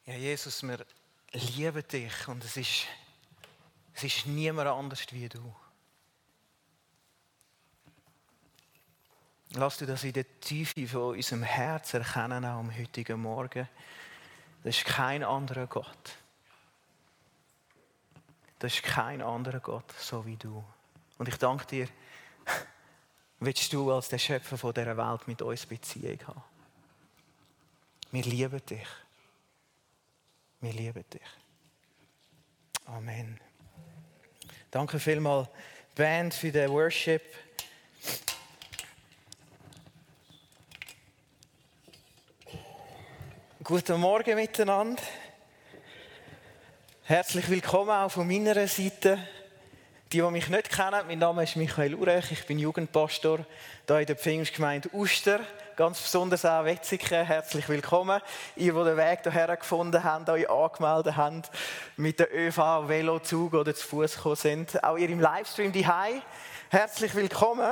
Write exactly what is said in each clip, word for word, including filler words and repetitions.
Ja, Jesus, wir lieben dich und es ist, es ist niemand anders wie du. Lass du das in der Tiefe von unserem Herz erkennen, auch am heutigen Morgen. Das ist kein anderer Gott. Das ist kein anderer Gott, so wie du. Und ich danke dir, willst du als der Schöpfer von dieser Welt mit uns Beziehung haben. Wir lieben dich. Wir lieben dich. Amen. Danke vielmals, Band, für den Worship. Guten Morgen miteinander. Herzlich willkommen auch von meiner Seite. Die, die mich nicht kennen, mein Name ist Michael Urech, ich bin Jugendpastor hier in der Pfingstgemeinde Uster. Ganz besonders auch Wetzikon, herzlich willkommen. Ihr, die den Weg hierher gefunden habt, euch angemeldet habt, mit der ÖV, Velo, Zug oder zu Fuß gekommen sind. Auch ihr im Livestream daheim, herzlich willkommen.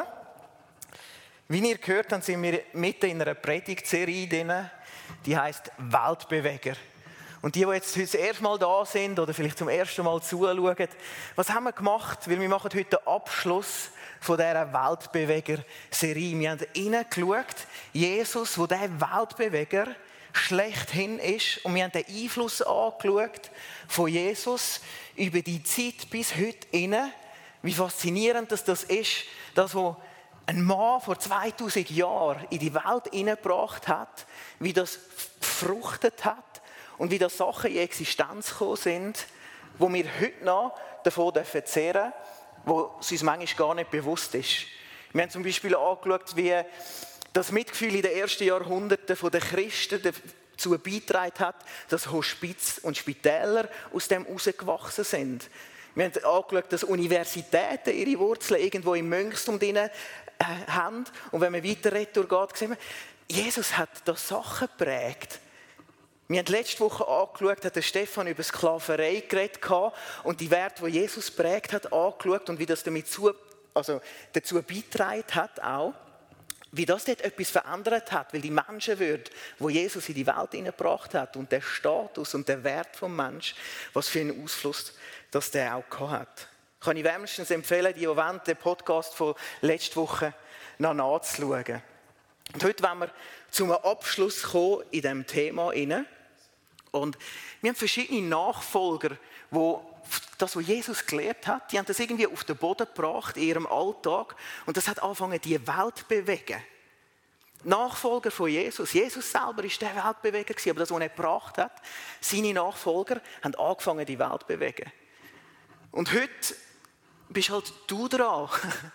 Wie ihr gehört habt, sind wir mitten in einer Predigtserie drin, die heisst Weltbeweger. Und die, die jetzt das erste Mal da sind oder vielleicht zum ersten Mal zuschauen, was haben wir gemacht? Weil wir machen heute den Abschluss von dieser Weltbeweger-Serie. Wir haben hineingeschaut, Jesus, wo der Weltbeweger schlechthin ist. Und wir haben den Einfluss angeschaut von Jesus über die Zeit bis heute hinein. Wie faszinierend das ist, dass wo ein Mann vor zweitausend Jahren in die Welt hineingebracht hat, wie das gefruchtet hat. Und wie da Sachen in Existenz gekommen sind, wo wir heute noch davon zehren dürfen, wo es uns manchmal gar nicht bewusst ist. Wir haben zum Beispiel angeschaut, wie das Mitgefühl in den ersten Jahrhunderten der Christen dazu beigetragen hat, dass Hospiz und Spitäler aus dem herausgewachsen sind. Wir haben angeschaut, dass Universitäten ihre Wurzeln irgendwo im Mönchstum drin äh, haben. Und wenn man weiter retour geht, sehen wir, Jesus hat da Sachen geprägt. Wir haben letzte Woche angeschaut, hat der Stefan über Sklaverei geredet und die Werte, die Jesus prägt hat, angeschaut und wie das damit zu, also dazu beigetragen hat auch, wie das dort etwas verändert hat, weil die Menschenwürde, die Jesus in die Welt hineingebracht hat und der Status und der Wert des Menschen, was für einen Ausfluss das der auch hat. Kann ich wärmstens empfehlen, die, die wollen, den Podcast von letzter Woche noch nachzuschauen. Und heute wollen wir zum Abschluss kommen in diesem Thema hinein. Und wir haben verschiedene Nachfolger, die das, was Jesus gelehrt hat, die haben das irgendwie auf den Boden gebracht in ihrem Alltag. Und das hat angefangen, die Welt zu bewegen. Nachfolger von Jesus. Jesus selber war der Weltbeweger, aber das, was er gebracht hat, seine Nachfolger haben angefangen, die Welt zu bewegen. Und heute bist halt du dran.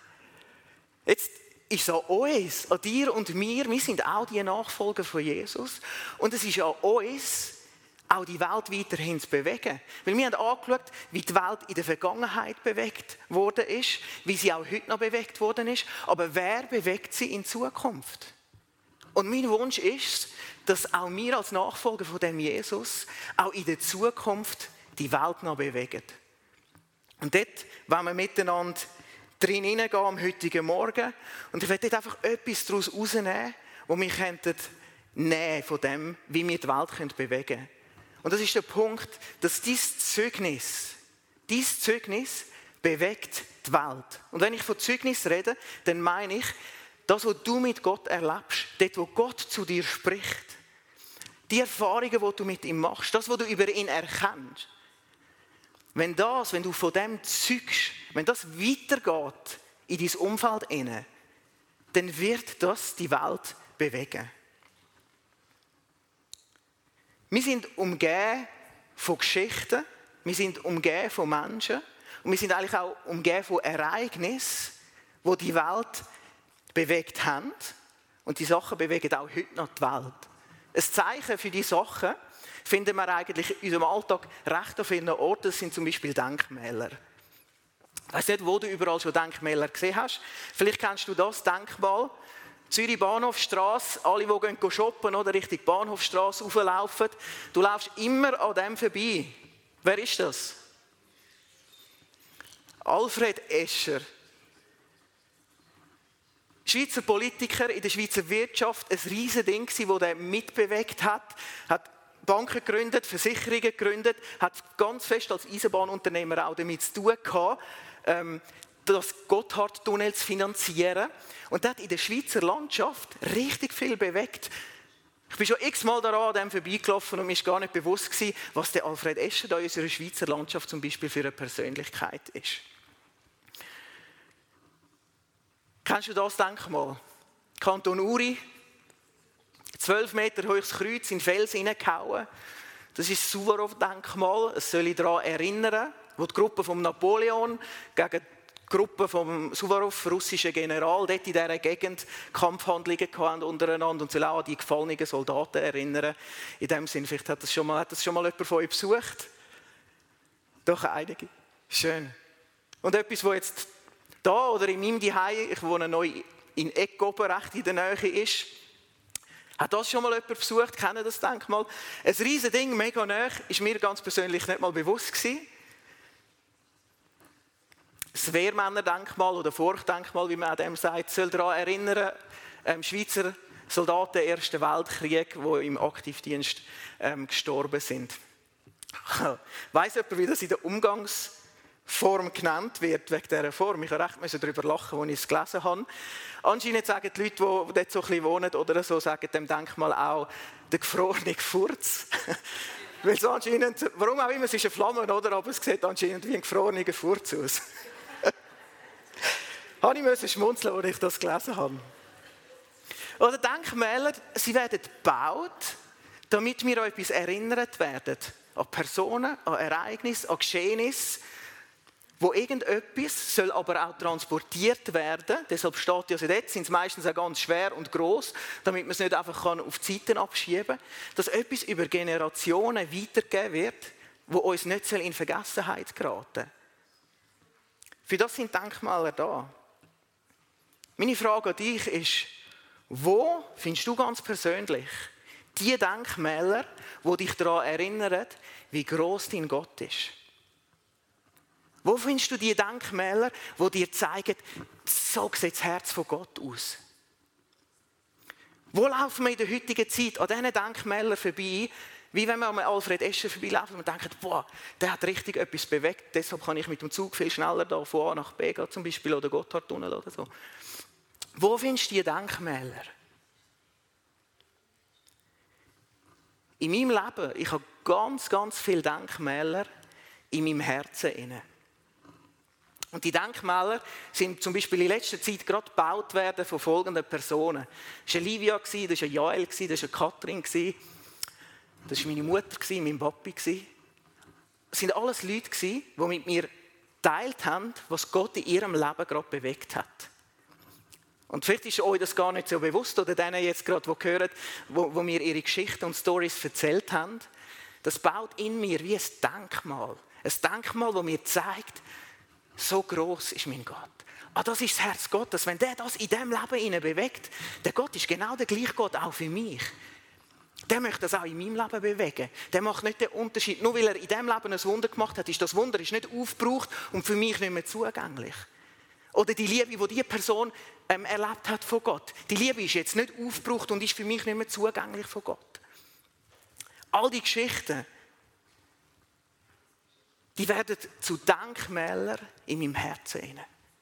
Jetzt ist es an uns, an dir und mir, wir sind auch die Nachfolger von Jesus. Und es ist an uns, auch die Welt weiterhin zu bewegen. Weil wir haben angeschaut, wie die Welt in der Vergangenheit bewegt worden ist, wie sie auch heute noch bewegt worden ist. Aber wer bewegt sie in Zukunft? Und mein Wunsch ist, dass auch wir als Nachfolger von dem Jesus auch in der Zukunft die Welt noch bewegen. Und dort wollen wir miteinander drin hineingehen am heutigen Morgen. Und ich werde dort einfach etwas daraus herausnehmen, wo wir könnten nehmen von dem, wie wir die Welt bewegen können. Und das ist der Punkt, dass dieses Zeugnis, dieses Zeugnis bewegt die Welt. Und wenn ich von Zeugnis rede, dann meine ich, das, was du mit Gott erlebst, dort, wo Gott zu dir spricht, die Erfahrungen, die du mit ihm machst, das, was du über ihn erkennst, wenn das, wenn du von dem zeugst, wenn das weitergeht in dein Umfeld hinein, dann wird das die Welt bewegen. Wir sind umgeben von Geschichten, wir sind umgeben von Menschen und wir sind eigentlich auch umgeben von Ereignissen, die die Welt bewegt haben. Und die Sachen bewegen auch heute noch die Welt. Ein Zeichen für diese Sachen finden wir eigentlich in unserem Alltag recht an vielen Orten. Das sind zum Beispiel Denkmäler. Ich weiss nicht, wo du überall schon Denkmäler gesehen hast. Vielleicht kennst du das Denkmal. Zürich Bahnhofstrasse, alle, die gehen shoppen oder Richtung Bahnhofstrasse rauflaufen, du laufst immer an dem vorbei. Wer ist das? Alfred Escher. Schweizer Politiker in der Schweizer Wirtschaft, ein riesiges Ding, das er mitbewegt hat, hat Banken gegründet, Versicherungen gegründet, hat ganz fest als Eisenbahnunternehmer auch damit zu tun gehabt, ähm, das Gotthardtunnel zu finanzieren. Und das hat in der Schweizer Landschaft richtig viel bewegt. Ich bin schon x-mal daran an dem vorbeigelaufen und mir war gar nicht bewusst gewesen, was der Alfred Escher da in unserer Schweizer Landschaft zum Beispiel für eine Persönlichkeit ist. Kennst du das Denkmal? Kanton Uri, zwölf Meter hohes Kreuz in den Fels hineingehauen. Das ist das Suwarow-Denkmal. Es soll daran erinnern, wo die Gruppe von Napoleon gegen die Gruppe vom Suwarow, russischen General, dort in dieser Gegend Kampfhandlungen hatten untereinander und soll auch an die gefallenen Soldaten erinnern. In dem Sinne, vielleicht hat das schon mal, hat das schon mal jemand von euch besucht? Doch einige. Schön. Und etwas, was jetzt da oder in meinem Zuhause, ich wohne neu in Eckoben, recht in der Nähe ist, hat das schon mal jemand besucht? Kennen das Denkmal? Ein riesiges Ding, mega nahe, ist mir ganz persönlich nicht mal bewusst gewesen. Das Wehrmännerdenkmal oder Furchtdenkmal, wie man an dem sagt, soll daran erinnern, ähm, Schweizer Soldaten im Ersten Weltkrieg, die im Aktivdienst ähm, gestorben sind. Weiss jemand, wie das in der Umgangsform genannt wird, wegen dieser Form? Ich musste recht darüber lachen, als ich es gelesen habe. Anscheinend sagen die Leute, die dort so ein bisschen wohnen oder so, sagen dem Denkmal auch der gefrorene Furz. Weil es anscheinend, warum auch immer, es ist eine Flamme, oder? Aber es sieht anscheinend wie ein gefrorener Furz aus. Ich musste schmunzeln, als ich das gelesen habe. Oder Denkmäler, sie werden gebaut, damit wir an etwas erinnert werden. An Personen, an Ereignisse, an Geschehnisse, wo irgendetwas soll aber auch transportiert werden. Deshalb steht ja so dort, sind es meistens auch ganz schwer und gross, damit man es nicht einfach auf die Seiten abschieben kann. Dass etwas über Generationen weitergegeben wird, wo uns nicht in Vergessenheit geraten soll. Für das sind Denkmäler da. Meine Frage an dich ist, wo findest du ganz persönlich die Denkmäler, die dich daran erinnern, wie gross dein Gott ist? Wo findest du die Denkmäler, die dir zeigen, so sieht das Herz von Gott aus? Wo laufen wir in der heutigen Zeit an diesen Denkmälern vorbei, wie wenn wir an Alfred Escher vorbeilaufen und denken, boah, der hat richtig etwas bewegt, deshalb kann ich mit dem Zug viel schneller da von A nach B gehen, zum Beispiel, oder Gotthardtunnel oder so. Wo findest du die Denkmäler? In meinem Leben, ich habe ganz, ganz viele Denkmäler in meinem Herzen inne. Und die Denkmäler sind zum Beispiel in letzter Zeit gerade gebaut werden von folgenden Personen. Das war Livia, das war Jael, das war Katrin, das war meine Mutter, mein Papi. Es sind alles Leute, die mit mir geteilt haben, was Gott in ihrem Leben gerade bewegt hat. Und vielleicht ist euch das gar nicht so bewusst, oder denen jetzt gerade, die hören, wo, wo mir ihre Geschichten und Storys erzählt haben. Das baut in mir wie ein Denkmal. Ein Denkmal, das mir zeigt, so gross ist mein Gott. Ah, das ist das Herz Gottes. Wenn der das in diesem Leben bewegt, der Gott ist genau der gleiche Gott auch für mich. Der möchte das auch in meinem Leben bewegen. Der macht nicht den Unterschied. Nur weil er in diesem Leben ein Wunder gemacht hat, ist das Wunder ist nicht aufgebraucht und für mich nicht mehr zugänglich. Oder die Liebe, die diese Person ähm, erlebt hat von Gott. Die Liebe ist jetzt nicht aufgebraucht und ist für mich nicht mehr zugänglich von Gott. All die Geschichten, die werden zu Denkmälern in meinem Herzen.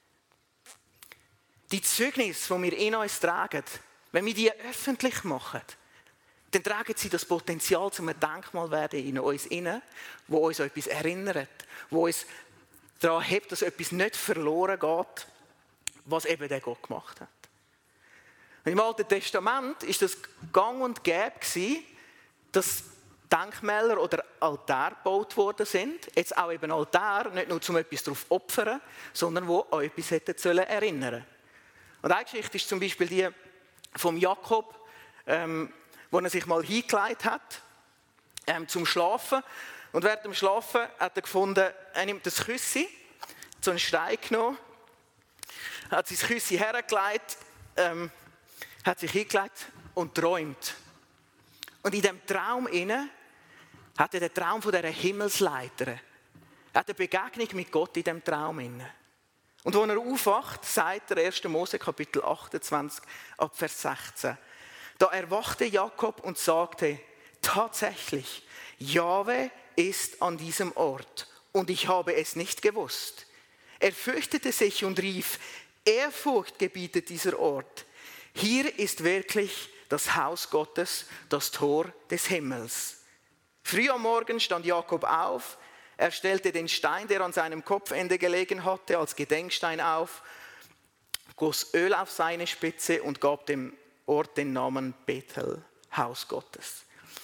Die Zeugnisse, die wir in uns tragen, wenn wir die öffentlich machen, dann tragen sie das Potenzial zum Denkmal werden in uns inne, wo uns an etwas erinnert, wo uns daran hebt, dass etwas nicht verloren geht, was eben der Gott gemacht hat. Und im Alten Testament ist das gang und gäbe gewesen, dass Denkmäler oder Altäre gebaut worden sind. Jetzt auch eben Altäre, nicht nur um etwas darauf zu opfern, sondern wo an etwas hätten sollen erinnern. Und eine Geschichte ist zum Beispiel die vom Jakob, ähm, wo er sich mal hingelegt hat ähm, zum Schlafen. Und während dem Schlafen hat er gefunden, er nimmt das Küssi, so einen Stein genommen, hat sein Küssi hergelegt, ähm, hat sich hingelegt und träumt. Und in diesem Traum inne hat er den Traum von dieser Himmelsleiter. Er hat eine Begegnung mit Gott in diesem Traum inne. Und als er aufwacht, sagt er erster Mose Kapitel achtundzwanzig ab Vers sechzehn. Da erwachte Jakob und sagte, tatsächlich, Jahwe ist an diesem Ort und ich habe es nicht gewusst. Er fürchtete sich und rief, Ehrfurcht gebietet dieser Ort. Hier ist wirklich das Haus Gottes, das Tor des Himmels. Früh am Morgen stand Jakob auf, er stellte den Stein, der an seinem Kopfende gelegen hatte, als Gedenkstein auf, goss Öl auf seine Spitze und gab dem Ort den Namen Bethel, Haus Gottes.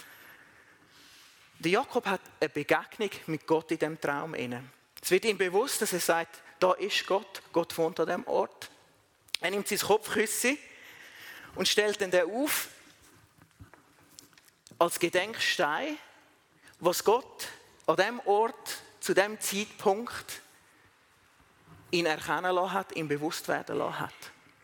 Der Jakob hat eine Begegnung mit Gott in diesem Traum inne. Es wird ihm bewusst, dass er sagt, da ist Gott, Gott wohnt an diesem Ort. Er nimmt sein Kopfküsse und stellt ihn dann auf als Gedenkstein, was Gott an diesem Ort, zu diesem Zeitpunkt ihn erkennen lassen hat, ihm bewusst werden lassen hat.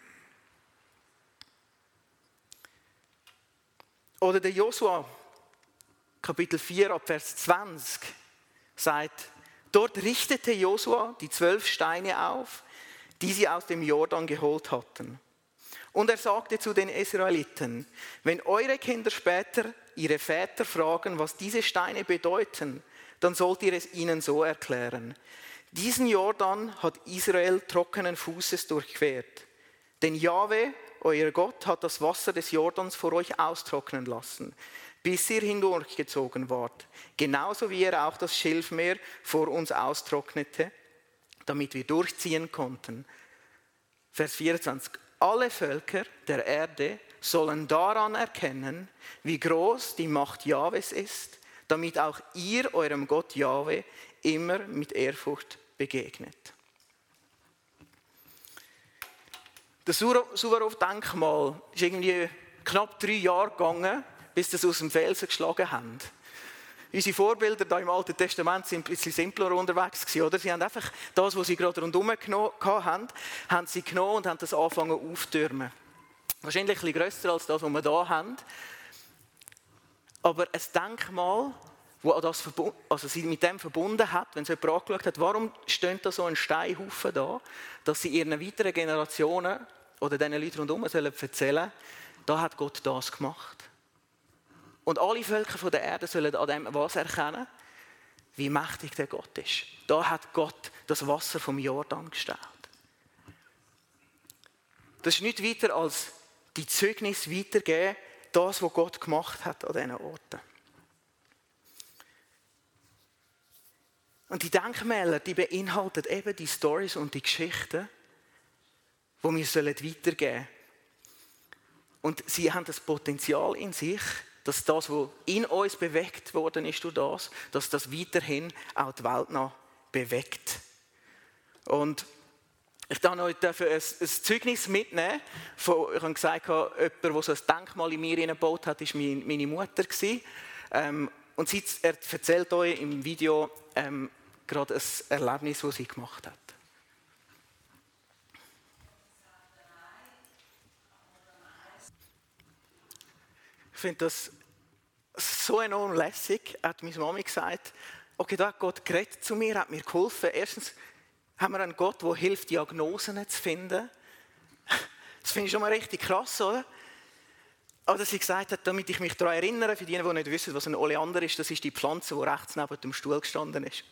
Oder der Josua, Kapitel vier, ab Vers zwanzig, sagt, dort richtete Josua die zwölf Steine auf, die sie aus dem Jordan geholt hatten. Und er sagte zu den Israeliten, wenn eure Kinder später ihre Väter fragen, was diese Steine bedeuten, dann sollt ihr es ihnen so erklären. Diesen Jordan hat Israel trockenen Fußes durchquert. Denn Jahwe, euer Gott, hat das Wasser des Jordans vor euch austrocknen lassen, bis ihr hindurchgezogen wart. Genauso wie er auch das Schilfmeer vor uns austrocknete, damit wir durchziehen konnten. Vers vierundzwanzig. Alle Völker der Erde sollen daran erkennen, wie groß die Macht Jahwes ist, damit auch ihr eurem Gott Jahwe immer mit Ehrfurcht begegnet. Das Suwarow-Denkmal ist irgendwie knapp drei Jahre gegangen, bis sie es aus dem Felsen geschlagen haben. Unsere Vorbilder da im Alten Testament sind ein bisschen simpler unterwegs gewesen, oder? Sie haben einfach das, was sie gerade rundherum hatten, haben sie genommen und haben das angefangen auftürmen. Wahrscheinlich ein bisschen grösser als das, was wir hier haben. Aber ein Denkmal, das also sie mit dem verbunden hat, wenn sie jemand angeschaut hat, warum steht da so ein Steinhaufen da, dass sie ihren weiteren Generationen oder den Leuten rundherum sollen erzählen, da hat Gott das gemacht. Und alle Völker der Erde sollen an dem was erkennen? Wie mächtig der Gott ist. Da hat Gott das Wasser vom Jordan gestellt. Das ist nicht weiter als die Zeugnis weitergeben, das, was Gott gemacht hat an diesen Orten. Und die Denkmäler, die beinhalten eben die Storys und die Geschichten, die wir weitergeben sollen. Und sie haben das Potenzial in sich, dass das, was in uns bewegt worden ist durch das, dass das weiterhin auch die Welt noch bewegt. Und ich darf euch dafür ein, ein Zeugnis mitnehmen. Von, ich habe gesagt, jemand, der so ein Denkmal in mir hineingebaut hat, war meine Mutter. Ähm, und sie erzählt euch im Video ähm, gerade ein Erlebnis, das sie gemacht hat. Ich finde das so enorm lässig, hat meine Mami gesagt, okay, da hat Gott geredet zu mir, hat mir geholfen. Erstens haben wir einen Gott, der hilft, Diagnosen zu finden. Das finde ich schon mal richtig krass, oder? Aber dass sie gesagt hat, damit ich mich daran erinnere, für diejenigen, die nicht wissen, was ein Oleander ist, das ist die Pflanze, die rechts neben dem Stuhl gestanden ist.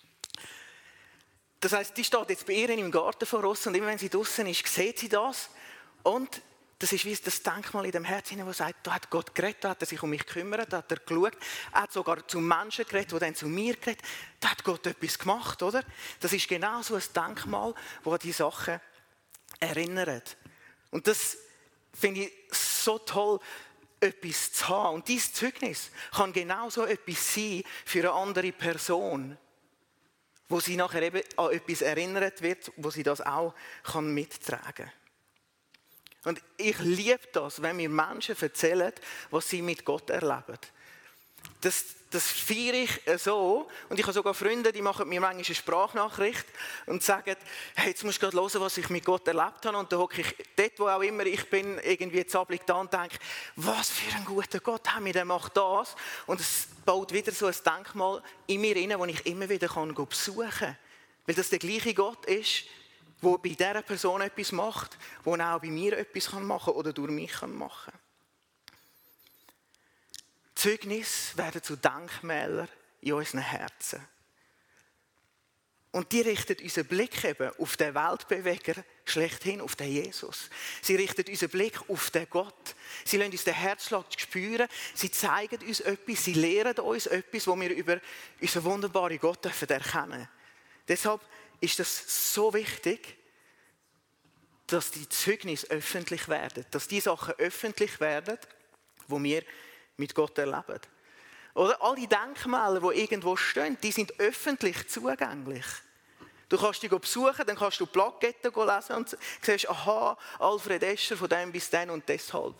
Das heisst, die steht jetzt bei ihr im Garten vor uns und immer wenn sie draußen ist, sieht sie das und das ist wie das Denkmal in dem Herz, das sagt, da hat Gott geredet, da hat er sich um mich gekümmert, da hat er geschaut, er hat sogar zu Menschen geredet, die dann zu mir geredet, da hat Gott etwas gemacht, oder? Das ist genau so ein Denkmal, das an die Sachen erinnert. Und das finde ich so toll, etwas zu haben. Und dieses Zeugnis kann genauso etwas sein für eine andere Person, wo sie nachher eben an etwas erinnert wird, wo sie das auch mittragen kann. Und ich liebe das, wenn mir Menschen erzählen, was sie mit Gott erleben. Das, das feiere ich so. Und ich habe sogar Freunde, die machen mir manchmal eine Sprachnachricht und sagen, hey, jetzt musst du gerade hören, was ich mit Gott erlebt habe. Und da hocke ich dort, wo auch immer ich bin, irgendwie zappelig da und denke, was für ein guter Gott haben wir, der macht das. Und es baut wieder so ein Denkmal in mir rein, das ich immer wieder besuchen kann. Weil das der gleiche Gott ist, der bei dieser Person etwas macht, der auch bei mir etwas machen kann oder durch mich machen kann. Zeugnisse werden zu Denkmälern in unseren Herzen. Und die richtet unseren Blick eben auf den Weltbeweger schlechthin, auf den Jesus. Sie richtet unseren Blick auf den Gott. Sie lassen uns den Herzschlag spüren. Sie zeigen uns etwas, sie lehren uns etwas, wo wir über unseren wunderbaren Gott erkennen dürfen. Deshalb ist es so wichtig, dass die Zeugnisse öffentlich werden. Dass die Sachen öffentlich werden, die wir mit Gott erleben. Oder all die Denkmäler, die irgendwo stehen, die sind öffentlich zugänglich. Du kannst dich besuchen, dann kannst du Plaketten lesen und siehst, aha, Alfred Escher von dem bis dann und deshalb.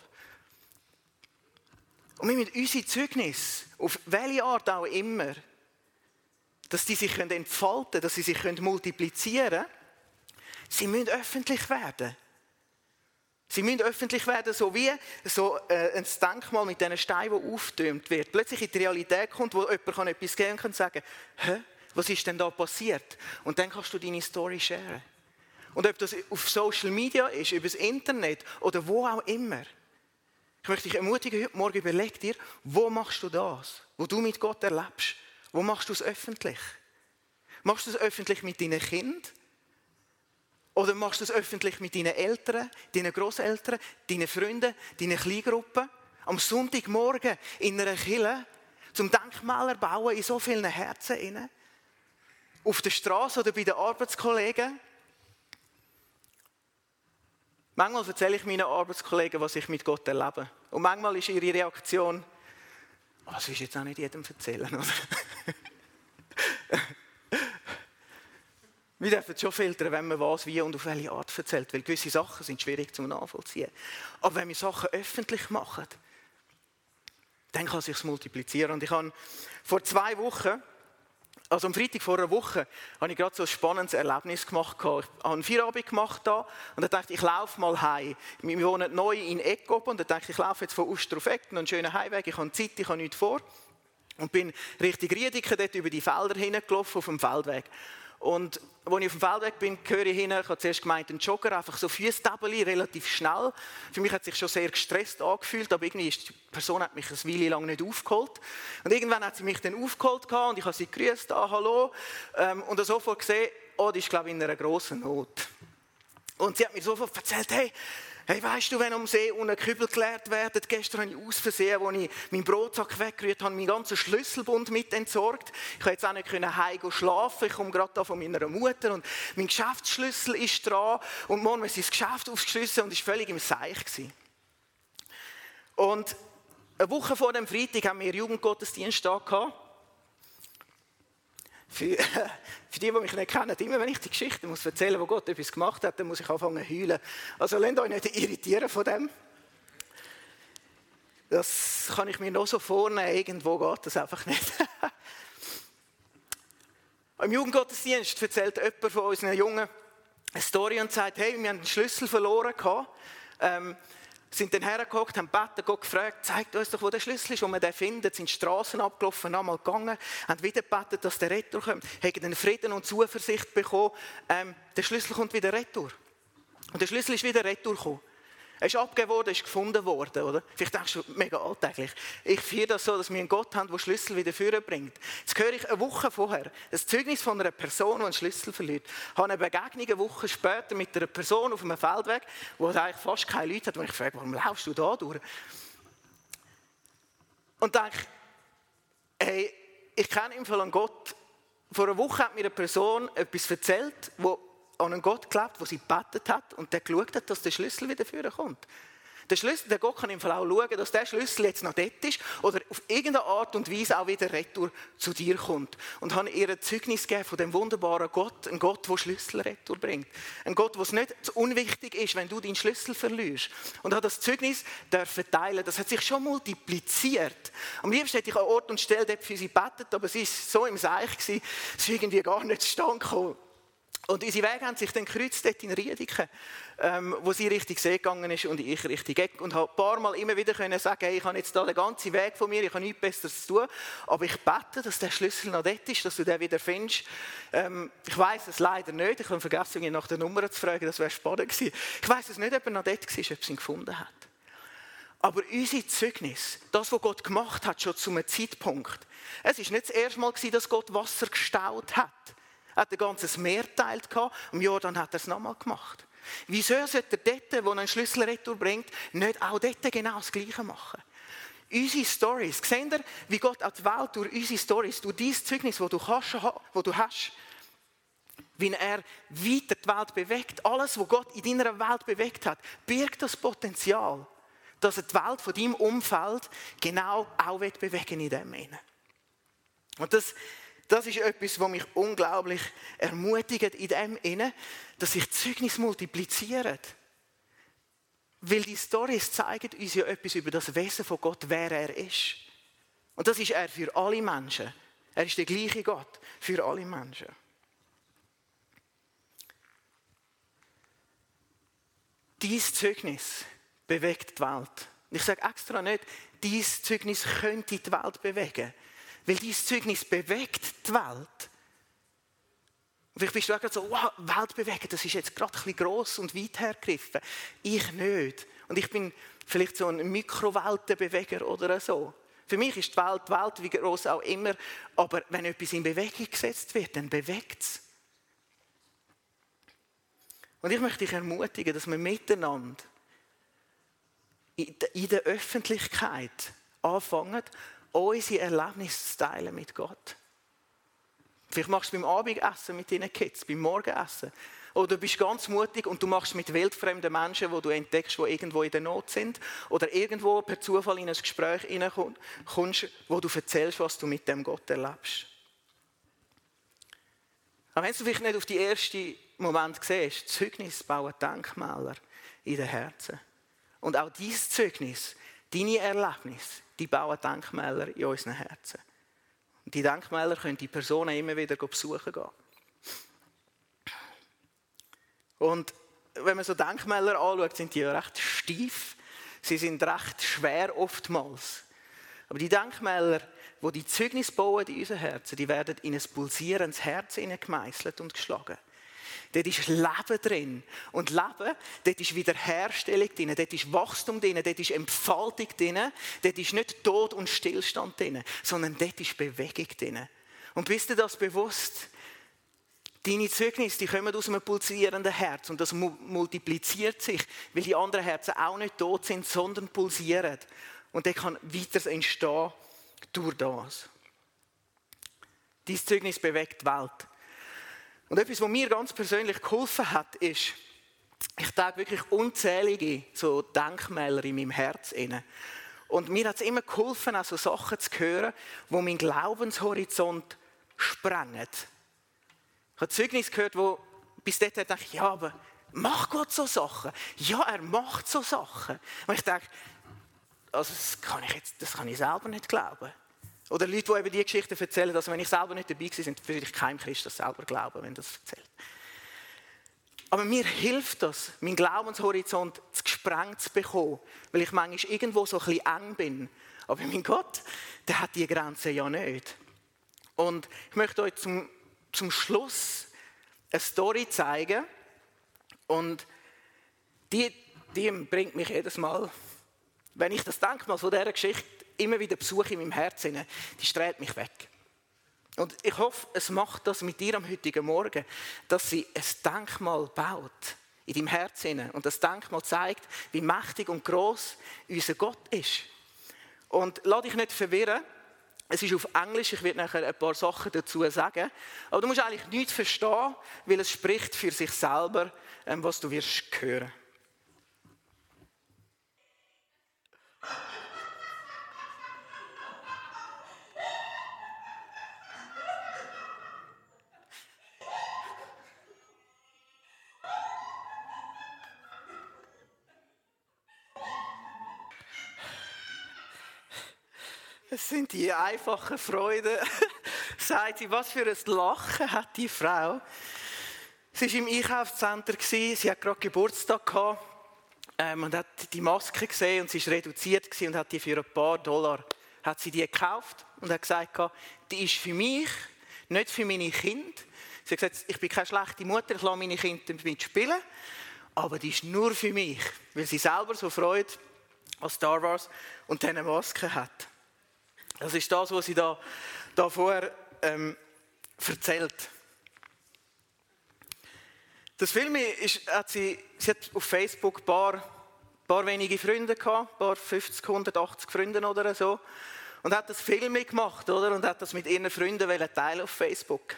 Und wir müssen unsere Zeugnisse, auf welche Art auch immer, dass die sich entfalten können, dass sie sich multiplizieren können, sie müssen öffentlich werden. Sie müssen öffentlich werden, so wie so äh, ein Denkmal mit diesen Steinen, das aufgetürmt wird. Plötzlich in die Realität kommt, wo jemand kann etwas geben kann und sagen, hä, was ist denn da passiert? Und dann kannst du deine Story sharen. Und ob das auf Social Media ist, über das Internet oder wo auch immer. Ich möchte dich ermutigen, heute Morgen überleg dir, wo machst du das, wo du mit Gott erlebst? Wo machst du es öffentlich? Machst du es öffentlich mit deinen Kindern? Oder machst du es öffentlich mit deinen Eltern, deinen Grosseltern, deinen Freunden, deinen Kleingruppen? Am Sonntagmorgen in einer Kirche zum Denkmäler bauen in so vielen Herzen inne. Auf der Straße oder bei den Arbeitskollegen. Manchmal erzähle ich meinen Arbeitskollegen, was ich mit Gott erlebe. Und manchmal ist ihre Reaktion, oh, das ist jetzt auch nicht jedem erzählen, oder? Wir dürfen schon filtern, wenn man was, wie und auf welche Art erzählt, weil gewisse Sachen sind schwierig zu nachvollziehen. Aber wenn wir Sachen öffentlich machen, dann kann es sich multiplizieren. Und ich habe vor zwei Wochen, also am Freitag vor einer Woche, habe ich gerade so ein spannendes Erlebnis gemacht. Ich habe einen Feierabend gemacht da und dann dachte ich, ich laufe mal heim. Wir wohnen neu in Eck oben und dann dachte ich, ich laufe jetzt von Uster auf Eck, einen schönen Heimweg, ich habe Zeit, ich habe nichts vor. Und bin Richtung Riediken dort über die Felder hingelaufen auf dem Feldweg. Und als ich auf dem Feldweg bin, höre ich hin, ich habe zuerst gemeint, ein Jogger, einfach so Füßtabeli, relativ schnell. Für mich hat es sich schon sehr gestresst angefühlt, aber irgendwie ist die Person hat mich eine Weile lang nicht aufgeholt. Und irgendwann hat sie mich dann aufgeholt und ich habe sie gegrüßt, ah, hallo. Und sofort gesehen, oh, die ist, glaube ich, in einer grossen Not. Und sie hat mir sofort erzählt, hey, Hey, weißt du, wenn am See unten Kübel geleert werden, gestern habe ich aus Versehen, als ich meinen Brotsack weggerührt habe, meinen ganzen Schlüsselbund mit entsorgt. Ich konnte jetzt auch nicht nach Hause schlafen. Ich komme gerade da von meiner Mutter und mein Geschäftsschlüssel ist dran. Und morgen ist das Geschäft aufgeschlossen und war völlig im Seich gewesen. Und eine Woche vor dem Freitag haben wir Jugendgottesdienst da gehabt. Für, für die, die mich nicht kennen, immer wenn ich die Geschichte muss erzählen muss, wo Gott etwas gemacht hat, dann muss ich anfangen zu heulen. Also lasst euch nicht irritieren von dem. Das kann ich mir noch so vornehmen, irgendwo geht das einfach nicht. Im Jugendgottesdienst erzählt jemand von unseren Jungen eine Story und sagt, hey, wir haben den Schlüssel verloren gehabt. Ähm, sind dann hergehockt, haben gebeten, Gott gefragt, zeigt uns doch, wo der Schlüssel ist, wo man den findet, sind die Straßen abgelaufen, einmal gegangen, haben wieder gebeten, dass der Retour kommt, haben dann Frieden und Zuversicht bekommen, ähm, der Schlüssel kommt wieder retour. Und der Schlüssel ist wieder retour gekommen. Er ist abgegeben worden, ist gefunden worden, oder? Vielleicht denkst du, mega alltäglich. Ich feiere das so, dass wir einen Gott haben, der Schlüssel wieder vorbringt. Jetzt höre ich eine Woche vorher ein Zeugnis von einer Person, die einen Schlüssel verliert. Ich habe eine Begegnung eine Woche später mit einer Person auf einem Feldweg, wo es eigentlich fast keine Leute hat, und ich frage, warum laufst du da durch? Und denke, hey, ich kenne im Fall einen Gott. Vor einer Woche hat mir eine Person etwas erzählt, wo an einen Gott glaubt, der sie gebetet hat und der geschaut hat, dass der Schlüssel wieder führen kommt. Der Schlüssel, der Gott kann im Fall auch schauen, dass der Schlüssel jetzt noch dort ist oder auf irgendeine Art und Weise auch wieder retour zu dir kommt. Und habe ihr ein Zeugnis gegeben von dem wunderbaren Gott, ein Gott, der Schlüssel retour bringt. Ein Gott, wo es nicht zu unwichtig ist, wenn du deinen Schlüssel verlierst. Und habe das Zeugnis dürfen teilen. Das hat sich schon multipliziert. Am liebsten hätte ich an Ort und Stelle dort für sie gebetet, aber sie war so im Seich gewesen, es ist irgendwie gar nicht zustande gekommen. Und unsere Wege haben sich dann gekreuzt dort in Riediken, ähm, wo sie Richtung See gegangen ist und ich Richtung Eck. Und habe ein paar Mal immer wieder können sagen, hey, ich habe jetzt da den ganzen Weg von mir, ich habe nichts Besseres zu tun. Aber ich bete, dass der Schlüssel noch dort ist, dass du den wieder findest. Ähm, ich weiss es leider nicht. Ich habe vergessen, ihn nach der Nummer zu fragen, das wäre spannend gewesen. Ich weiss es nicht, ob er noch dort war, ob sie ihn gefunden hat. Aber unser Zeugnis, das, was Gott gemacht hat, schon zu einem Zeitpunkt, es war nicht das erste Mal, dass Gott Wasser gestaut hat. Er hat ein ganzes Meer geteilt und im Jordan hat er es nochmal gemacht. Wieso sollte er dort, wo er einen Schlüssel retour bringt, nicht auch dort genau das Gleiche machen? Unsere Stories, seht ihr, wie Gott an die Welt durch unsere Stories, durch dein Zeugnis, das du, kannst, das du hast, wie er weiter die Welt bewegt, alles, was Gott in deiner Welt bewegt hat, birgt das Potenzial, dass er die Welt von deinem Umfeld genau auch bewegen in dem Sinne. Und das, das ist etwas, was mich unglaublich ermutigt in dem Sinne, dass sich Zeugnis multiplizieren. Weil die Storys zeigen uns ja etwas über das Wesen von Gott, wer er ist. Und das ist er für alle Menschen. Er ist der gleiche Gott für alle Menschen. Dieses Zeugnis bewegt die Welt. Ich sage extra nicht, dieses Zeugnis könnte die Welt bewegen. Weil dieses Zeugnis bewegt die Welt. Und vielleicht bist du auch gerade so, wow, Welt bewegen, das ist jetzt gerade ein bisschen gross und weit hergegriffen. Ich nicht. Und ich bin vielleicht so ein Mikroweltenbeweger oder so. Für mich ist die Welt, die Welt, wie gross auch immer. Aber wenn etwas in Bewegung gesetzt wird, dann bewegt es. Und ich möchte dich ermutigen, dass wir miteinander in der Öffentlichkeit anfangen, unsere Erlebnisse zu teilen mit Gott. Vielleicht machst du es beim Abendessen mit deinen Kids, beim Morgenessen. Oder du bist ganz mutig und du machst es mit wildfremden Menschen, die du entdeckst, die irgendwo in der Not sind. Oder irgendwo per Zufall in ein Gespräch hineinkommst, wo du erzählst, was du mit dem Gott erlebst. Aber wenn du vielleicht nicht auf die ersten Moment siehst, Zeugnis bauen Denkmäler in den Herzen. Und auch dieses Zeugnis, deine Erlebnisse, die bauen Denkmäler in unseren Herzen. Und die Denkmäler können die Personen immer wieder besuchen gehen. Und wenn man so Denkmäler anschaut, sind die ja recht steif. Sie sind recht schwer oftmals. Aber die Denkmäler, die die Zeugnis bauen in unseren Herzen, die werden in ein pulsierendes Herz gemeißelt und geschlagen. Dort ist Leben drin. Und Leben, dort ist Wiederherstellung drin, dort ist Wachstum drin, dort ist Entfaltung drin, dort ist nicht Tod und Stillstand drin, sondern dort ist Bewegung drin. Und bist du das bewusst? Deine Zeugnisse, die kommen aus einem pulsierenden Herz und das multipliziert sich, weil die anderen Herzen auch nicht tot sind, sondern pulsieren. Und der kann weiter entstehen durch das. Dein Zeugnis bewegt die Welt. Und etwas, was mir ganz persönlich geholfen hat, ist, ich trage wirklich unzählige so Denkmäler in meinem Herz inne. Und mir hat es immer geholfen, auch so Sachen zu hören, die meinen Glaubenshorizont sprengen. Ich habe Zeugnis gehört, wo bis dahin dachte ich, ja, aber macht Gott so Sachen? Ja, er macht so Sachen. Und ich denke, also das kann ich jetzt, das kann ich selber nicht glauben. Oder Leute, die eben die Geschichten erzählen, also wenn ich selber nicht dabei war, würde ich keinem Christ das selber glauben, wenn das erzählt. Aber mir hilft das, meinen Glaubenshorizont zu gesprengt zu bekommen, weil ich manchmal irgendwo so ein bisschen eng bin. Aber mein Gott, der hat die Grenzen ja nicht. Und ich möchte euch zum, zum Schluss eine Story zeigen. Und die, die bringt mich jedes Mal, wenn ich das Denkmal von dieser Geschichte immer wieder besuche in meinem Herzen, die strahlt mich weg. Und ich hoffe, es macht das mit dir am heutigen Morgen, dass sie ein Denkmal baut in deinem Herzen und das Denkmal zeigt, wie mächtig und gross unser Gott ist. Und lass dich nicht verwirren, es ist auf Englisch, ich werde nachher ein paar Sachen dazu sagen, aber du musst eigentlich nichts verstehen, weil es spricht für sich selber, was du wirst hören. Es sind die einfachen Freuden, sagt sie. Was für ein Lachen hat die Frau. Sie war im Einkaufscenter, sie hat gerade Geburtstag gehabt ähm, und hat die Maske gesehen und sie war reduziert und hat die für ein paar Dollar hat sie die gekauft und hat gesagt, die ist für mich, nicht für meine Kinder. Sie hat gesagt, ich bin keine schlechte Mutter, ich lasse meine Kinder damit spielen, aber die ist nur für mich, weil sie selber so Freude an Star Wars und dann eine Maske hat. Das ist das, was sie da, da vorher ähm, erzählt. Das Film ist, hat sie, sie hat auf Facebook ein paar, paar wenige Freunde gehabt, ein paar fünfzig, hundertachtzig Freunde oder so. Und hat das Film gemacht, oder? Und hat das mit ihren Freunden teilen auf Facebook.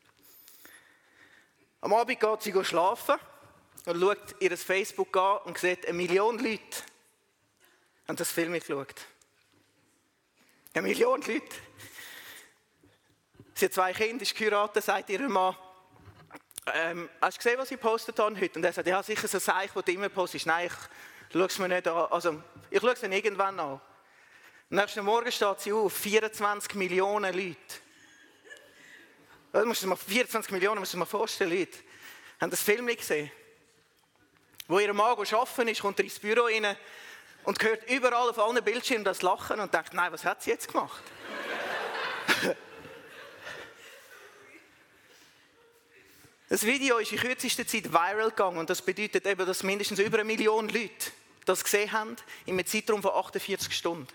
Am Abend geht sie schlafen und schaut ihr Facebook an und sieht, eine Million Leute haben das Film geschaut. Eine Million Leute. Sie hat zwei Kinder, ist geheiratet, sagt ihrem Mann, ähm, hast du gesehen, was ich gepostet habe heute? Und er sagt, ja, sicher so ein Zeichen, das du immer postest. Nein, ich schaue es mir nicht an. Also, ich schaue es dann irgendwann an. Am nächsten Morgen steht sie auf, vierundzwanzig Millionen Leute. Das musst du dir mal, vierundzwanzig Millionen, musst du dir mal vorstellen, Leute, haben das Film nicht gesehen. Wo ihr Mann arbeiten ist, kommt er ins Büro rein und hört überall auf allen Bildschirmen das Lachen und denkt, nein, was hat sie jetzt gemacht? Das Video ist in kürzester Zeit viral gegangen und das bedeutet eben, dass mindestens über eine Million Leute das gesehen haben in einem Zeitraum von achtundvierzig Stunden.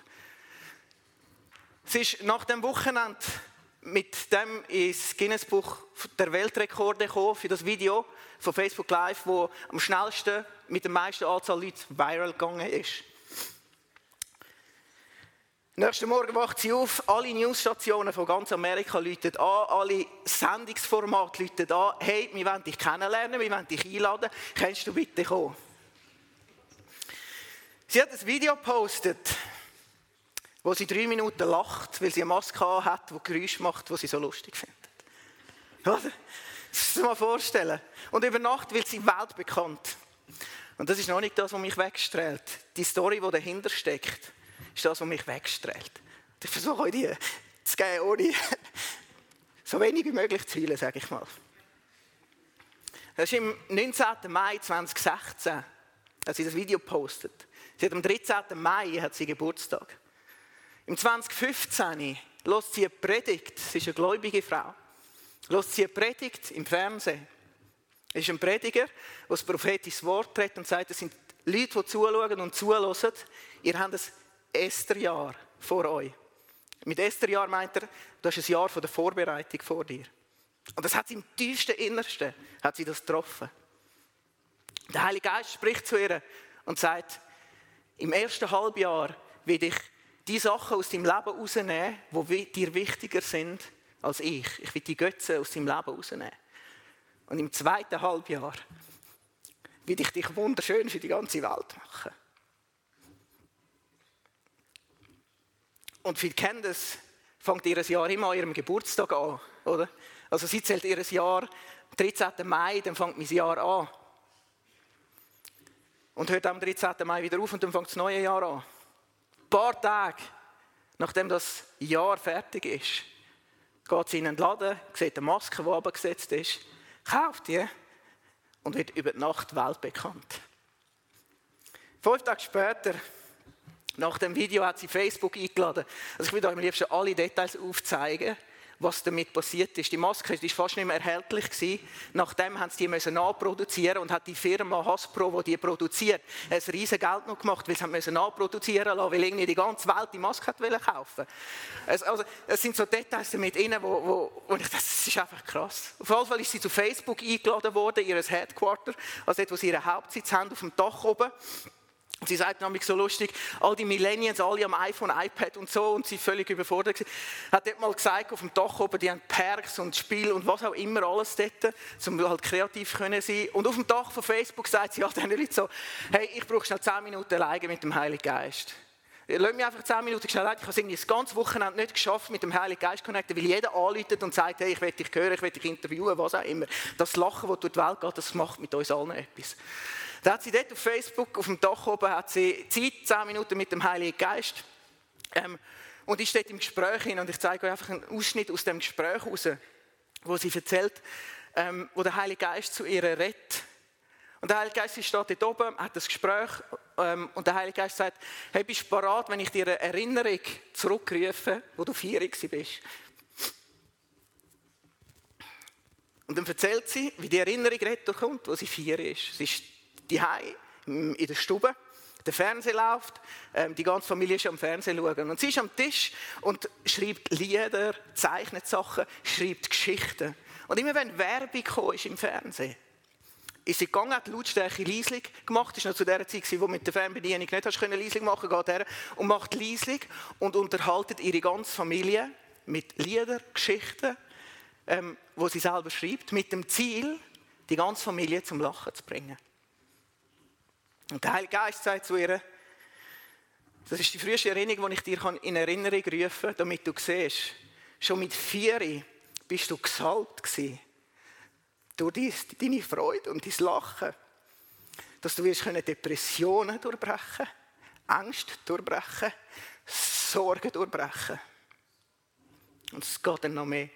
Es ist nach dem Wochenende mit dem ins Guinness-Buch der Weltrekorde gekommen für das Video von Facebook Live, wo am schnellsten mit der meisten Anzahl Leute viral gegangen ist. Am nächsten Morgen wacht sie auf, alle Newsstationen von ganz Amerika läuten an, alle Sendungsformate läuten an. Hey, wir wollen dich kennenlernen, wir wollen dich einladen, kannst du bitte kommen? Sie hat ein Video gepostet, wo sie drei Minuten lacht, weil sie eine Maske hat, die Geräusche macht, die sie so lustig findet. Oder? Das musst du dir mal vorstellen. Und über Nacht wird sie weltbekannt. Und das ist noch nicht das, was mich wegstrahlt. Die Story, die dahinter steckt, ist das, was mich wegstrahlt. Ich versuche euch die zu geben, ohne so wenig wie möglich zu heulen, sage ich mal. Das ist im neunzehnten Mai zweitausendsechzehn, als sie das Video postet. Sie hat am dreizehnten Mai hat sie Geburtstag. Im zweitausendfünfzehn hört sie eine Predigt, sie ist eine gläubige Frau, hört sie eine Predigt im Fernsehen. Es ist ein Prediger, der das prophetische Wort redet und sagt, es sind Leute, die zuschauen und zuhören, ihr habt ein Esther-Jahr vor euch. Mit Esther-Jahr meint er, du hast ein Jahr von der Vorbereitung vor dir. Und das hat sie im tiefsten Innersten, hat sie das getroffen. Der Heilige Geist spricht zu ihr und sagt, im ersten Halbjahr werde ich die Sachen aus deinem Leben rausnehmen, die dir wichtiger sind als ich. Ich will die Götze aus deinem Leben rausnehmen. Und im zweiten Halbjahr will ich dich wunderschön für die ganze Welt machen. Und viele kennen das, fängt ihr Jahr immer an ihrem Geburtstag an, oder? Also sie zählt ihr Jahr, dreizehnten Mai, dann fängt mein Jahr an. Und hört am dreizehnten Mai wieder auf und dann fängt das neue Jahr an. Ein paar Tage, nachdem das Jahr fertig ist, geht sie in einen Laden, sieht eine Maske, die runtergesetzt ist, kauft die und wird über die Nacht weltbekannt. Fünf Tage später, nach dem Video, hat sie Facebook eingeladen. Also ich will euch am liebsten alle Details aufzeigen, was damit passiert ist. Die Maske war fast nicht mehr erhältlich gewesen. Nachdem haben sie die nachproduzieren und hat die Firma Hasbro, die die produziert, ein riesen Geld noch gemacht, weil sie haben nachproduzieren lassen, weil irgendwie die ganze Welt die Maske hat kaufen. Es, also, es sind so Details damit drin, wo, wo, wo ich, das ist einfach krass. Auf jeden Fall ist sie zu Facebook eingeladen worden, ihr Headquarter, also dort, wo sie ihren Hauptsitz haben, auf dem Dach oben. Und sie sagt nämlich so lustig, all die Millennials, alle am iPhone, iPad und so, und sie völlig überfordert gewesen, hat dort mal gesagt, auf dem Dach oben, die haben Perks und Spiel und was auch immer alles dort, um halt kreativ können sein. Und auf dem Dach von Facebook sagt sie all diesen Leuten so, hey, ich brauche schnell zehn Minuten alleine mit dem Heiligen Geist. Lass mich einfach zehn Minuten schnell leiten. Ich habe es irgendwie das ganze Wochenende nicht geschafft, mit dem Heiligen Geist zu connecten, weil jeder anruft und sagt, hey, ich will dich hören, ich will dich interviewen, was auch immer. Das Lachen, das durch die Welt geht, das macht mit uns allen etwas. Da hat sie dort auf Facebook, auf dem Dach oben, hat sie Zeit, zehn Minuten mit dem Heiligen Geist. Ähm, und ist dort im Gespräch hin. Und ich zeige euch einfach einen Ausschnitt aus dem Gespräch raus, wo sie erzählt, ähm, wo der Heilige Geist zu ihr redet. Und der Heilige Geist steht dort oben, hat das Gespräch, ähm, und der Heilige Geist sagt, hey, bist du bereit, wenn ich dir eine Erinnerung zurückrufe, wo du vier bist? Und dann erzählt sie, wie die Erinnerung retour kommt, wo sie vier ist. Sie ist daheim in der Stube. der Fernseher läuft, ähm, die ganze Familie ist am Fernsehen schauen. Und sie ist am Tisch und schreibt Lieder, zeichnet Sachen, schreibt Geschichten. Und immer wenn Werbung kam, ist im Fernsehen, ist sie gegangen, hat die Lautstärke leislich gemacht. Das war noch zu der Zeit, wo du mit der Fernbedienung nicht hast leislich machen konntest, geht her und macht leislich und unterhaltet ihre ganze Familie mit Liedern, Geschichten, ähm, die sie selber schreibt, mit dem Ziel, die ganze Familie zum Lachen zu bringen. Und der Heilige Geist sagt zu ihr, das ist die früheste Erinnerung, die ich dir in Erinnerung rufen kann, damit du siehst, schon mit vier bist du gesalbt gewesen. Durch deine Freude und dein Lachen, dass du wirst Depressionen durchbrechen, Ängste durchbrechen, Sorgen durchbrechen. Und es geht dann noch mehr.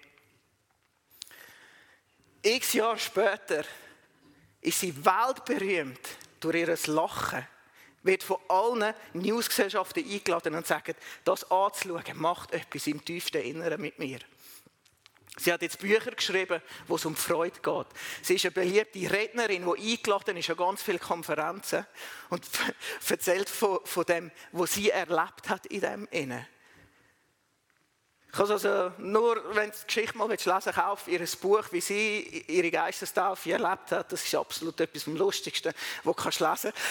X Jahre später ist sie weltberühmt durch ihr Lachen, wird von allen Newsgesellschaften eingeladen und sagt, das anzuschauen, macht etwas im tiefsten Inneren mit mir. Sie hat jetzt Bücher geschrieben, wo es um Freude geht. Sie ist eine beliebte Rednerin, die eingeladen ist an ganz viele Konferenzen und erzählt von, von dem, was sie erlebt hat in dem Innen. Ich kann also nur, wenn du die Geschichte mal lesen willst, kauf ihr ein Buch, wie sie ihre Geistestaufe erlebt hat. Das ist absolut etwas vom Lustigsten, was du lesen kannst.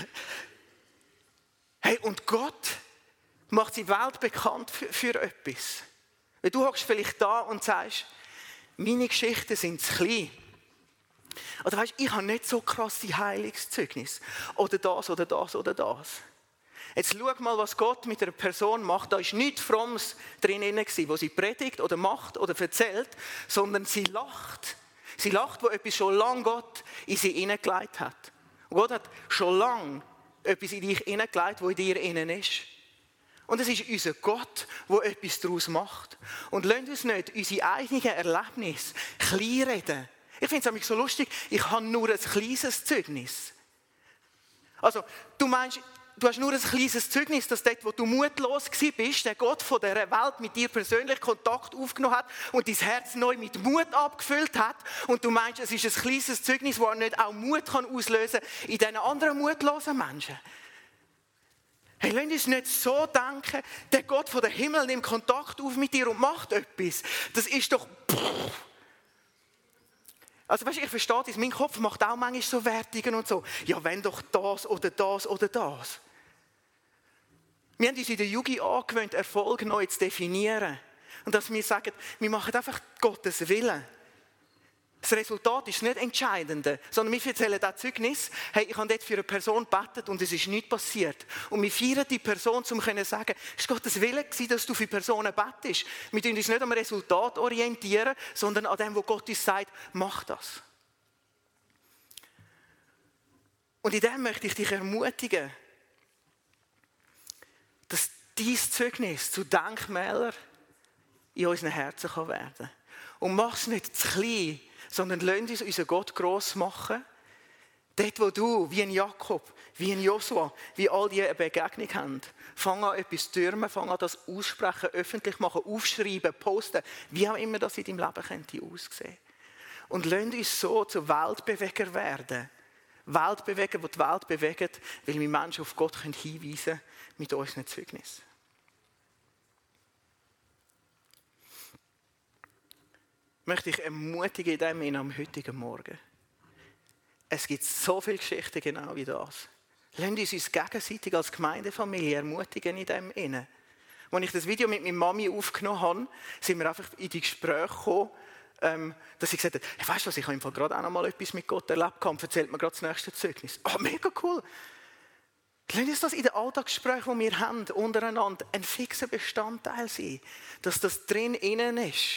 Hey, und Gott macht sie weltbekannt für, für etwas. Weil du hockst vielleicht da und sagst, meine Geschichten sind zu klein. Oder weißt, ich habe nicht so krasse Heilungszeugnis. Oder das, oder das, oder das. Jetzt schau mal, was Gott mit einer Person macht. Da ist nichts Frommes drin, was sie predigt oder macht oder erzählt, sondern sie lacht. Sie lacht, wo etwas schon lange Gott in sie hineingelegt hat. Und Gott hat schon lange etwas in dich hineingelegt, was in dir innen ist. Und es ist unser Gott, der etwas daraus macht. Und lasst uns nicht unsere eigenen Erlebnisse klein reden. Ich finde es nämlich so lustig, ich habe nur ein kleines Zeugnis. Also, du meinst, du hast nur ein kleines Zeugnis, dass dort, wo du mutlos bist, der Gott von dieser Welt mit dir persönlich Kontakt aufgenommen hat und dein Herz neu mit Mut abgefüllt hat. Und du meinst, es ist ein kleines Zeugnis, das nicht auch Mut kann auslösen kann in diesen anderen mutlosen Menschen. Hey, lasst uns nicht so denken, der Gott von der Himmel nimmt Kontakt auf mit dir und macht etwas. Das ist doch... Pff. Also weißt du, ich verstehe das, mein Kopf macht auch manchmal so Wertungen und so. Ja, wenn doch das oder das oder das. Wir haben uns in der Jugend angewöhnt, Erfolg neu zu definieren. Und dass wir sagen, wir machen einfach Gottes Willen. Das Resultat ist nicht entscheidend, sondern wir erzählen das Zeugnis, hey, ich habe dort für eine Person gebetet und es ist nichts passiert. Und wir feiern die Person, um zu sagen, es war Gottes Wille, dass du für Personen betest. Wir orientieren uns nicht am Resultat orientieren, sondern an dem, wo Gott uns sagt, mach das. Und in dem möchte ich dich ermutigen, dass dein Zeugnis zu Denkmälern in unseren Herzen werden kann. Und mach es nicht zu klein, sondern lass uns unseren Gott gross machen. Dort, wo du, wie ein Jakob, wie ein Josua, wie all die eine Begegnung haben, fang an, etwas zu türmen, fang an, das aussprechen, öffentlich machen, aufschreiben, posten, wie auch immer das in deinem Leben könnte aussehen. Und lass uns so zu Weltbeweger werden. Weltbeweger, die die Welt bewegen, weil wir Menschen auf Gott hinweisen können mit unseren Zeugnissen. Möchte ich ermutigen in dem Sinne am heutigen Morgen. Es gibt so viele Geschichten genau wie das. Lasst uns uns gegenseitig als Gemeindefamilie ermutigen in dem Sinne. Als ich das Video mit meiner Mami aufgenommen habe, sind wir einfach in die Gespräche gekommen, ähm, dass sie gesagt hat, hey, weißt du was, ich habe gerade auch noch mal etwas mit Gott erlebt und erzählt mir gerade das nächste Zeugnis. Oh, mega cool. Lasst uns das in den Alltagsgesprächen, die wir haben, untereinander, ein fixer Bestandteil sein, dass das drin innen ist.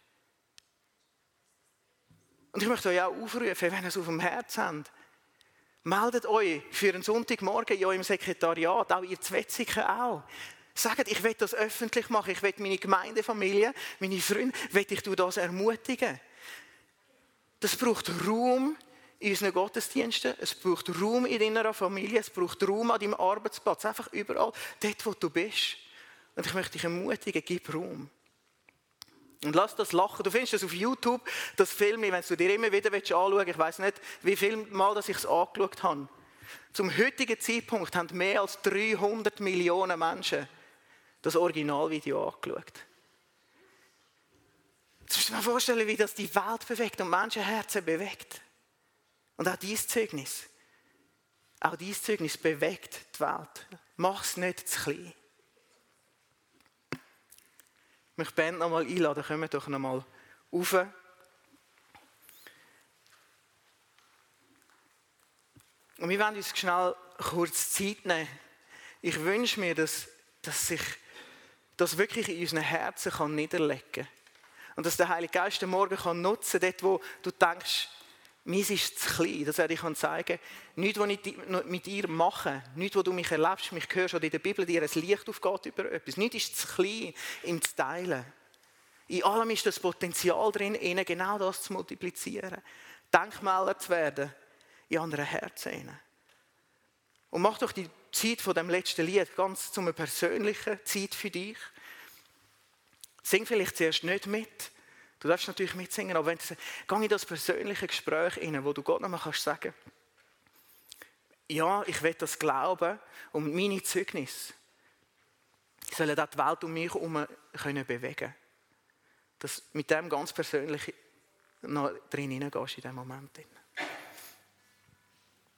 Und ich möchte euch auch aufrufen, wenn ihr es auf dem Herzen habt, meldet euch für einen Sonntagmorgen in eurem Sekretariat, auch ihr Zwetzigen auch. Sagt, ich will das öffentlich machen, ich will meine Gemeindefamilie, meine Freunde, will ich das ermutigen. Das braucht Raum in unseren Gottesdiensten, es braucht Raum in deiner Familie, es braucht Raum an deinem Arbeitsplatz, einfach überall, dort wo du bist. Und ich möchte dich ermutigen, gib Raum. Und lass das lachen. Du findest das auf YouTube, das Film, wenn du dir immer wieder anschauen willst. Ich weiss nicht, wie viel Mal dass ich es angeschaut habe. Zum heutigen Zeitpunkt haben mehr als dreihundert Millionen Menschen das Originalvideo angeschaut. Jetzt musst du dir mal vorstellen, wie das die Welt bewegt und Menschenherzen bewegt. Und auch dieses Zeugnis. Auch dieses Zeugnis bewegt die Welt. Mach es nicht zu klein. Ich möchte die Band noch mal einladen, kommen wir doch noch mal rauf. Und wir wollen uns schnell kurz Zeit nehmen. Ich wünsche mir, dass, dass sich das wirklich in unseren Herzen kann niederlegen kann. Und dass der Heilige Geist den Morgen kann nutzen kann, dort wo du denkst, meins ist zu klein. Dass er dir zeigen kann, nichts, was ich mit dir mache, nichts, was du mich erlebst, mich hörst oder in der Bibel dir ein Licht aufgeht über etwas. Nichts ist zu klein, ihm zu teilen. In allem ist das Potenzial drin, ihnen genau das zu multiplizieren. Denkmäler zu werden in anderen Herzen. Und mach doch die Zeit von dem letzten Lied ganz zu einer persönlichen Zeit für dich. Sing vielleicht zuerst nicht mit. Du darfst natürlich mitsingen, aber wenn du geh in das persönliche Gespräch hinein, wo du Gott nochmal kannst sagen, ja, ich will das glauben und meine Zeugnisse sollen auch die Welt um mich herum können bewegen. Dass mit dem ganz persönlich noch drin hineingehst in diesem Moment.